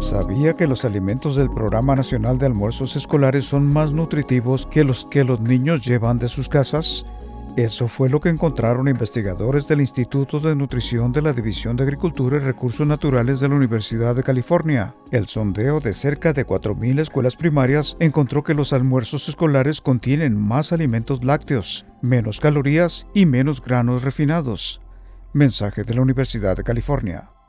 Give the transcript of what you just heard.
¿Sabía que los alimentos del Programa Nacional de Almuerzos Escolares son más nutritivos que los niños llevan de sus casas? Eso fue lo que encontraron investigadores del Instituto de Nutrición de la División de Agricultura y Recursos Naturales de la Universidad de California. El sondeo de cerca de 4,000 escuelas primarias encontró que los almuerzos escolares contienen más alimentos lácteos, menos calorías y menos granos refinados. Mensaje de la Universidad de California.